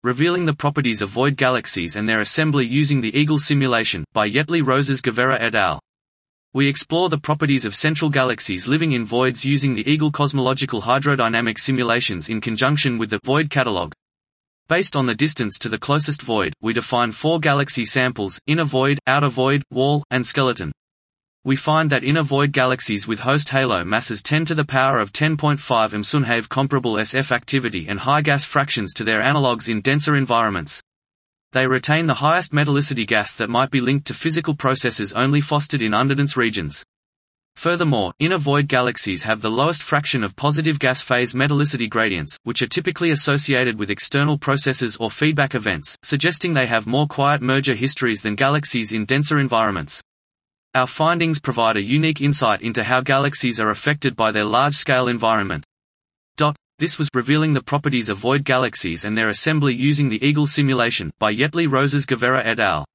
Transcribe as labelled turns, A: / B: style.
A: Revealing the Properties of Void Galaxies and Their Assembly Using the Eagle Simulation, by Yetley Rosas Guevara et al. We explore the properties of central galaxies living in voids using the Eagle cosmological hydrodynamic simulations in conjunction with the Void Catalog. Based on the distance to the closest void, we define 4 galaxy samples: inner void, outer void, wall, and skeleton. We find that inner void galaxies with host halo masses 10 to the power of 10.5 mSun have comparable SF activity and high gas fractions to their analogues in denser environments. They retain the highest metallicity gas that might be linked to physical processes only fostered in underdense regions. Furthermore, inner void galaxies have the lowest fraction of positive gas phase metallicity gradients, which are typically associated with external processes or feedback events, suggesting they have more quiet merger histories than galaxies in denser environments. Our findings provide a unique insight into how galaxies are affected by their large-scale environment. This was Revealing the Properties of Void Galaxies and Their Assembly Using the Eagle Simulation, by Yetley Rosas Guevara et al.